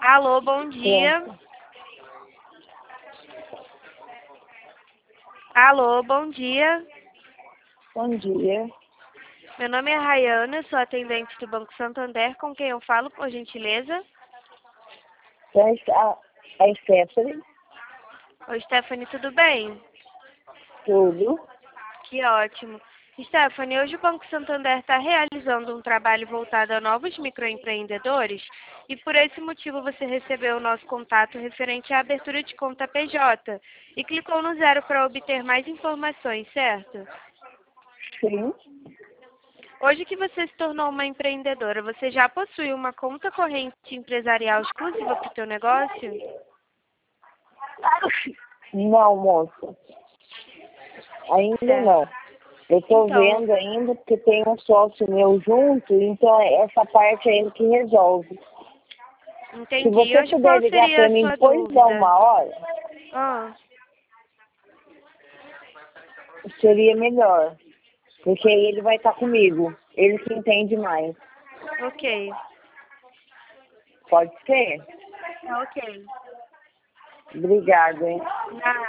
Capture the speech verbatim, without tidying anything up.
Alô, bom dia. Pronto. Alô, bom dia. Bom dia. Meu nome é Rayana, sou atendente do Banco Santander, com quem eu falo, por gentileza? É a, a Stephanie, Oi, Stephanie, tudo bem? tudo. Que ótimo. Stephanie, hoje o Banco Santander está realizando um trabalho voltado a novos microempreendedores e por esse motivo você recebeu o nosso contato referente à abertura de conta P J e clicou no zero para obter mais informações, certo? Sim. Hoje que você se tornou uma empreendedora, você já possui uma conta corrente empresarial exclusiva para o seu negócio? Não, moça. Ainda Certo. não. Eu tô Então, vendo ainda porque tem um sócio meu junto, então essa parte é ele que resolve. Se entendi. você Hoje puder qual ligar seria para a mim sua depois da dúvida? uma hora, Ah, seria melhor. Porque aí ele vai estar comigo. Ele que entende mais. ok. Pode ser? Tá ok. Obrigada, hein? Na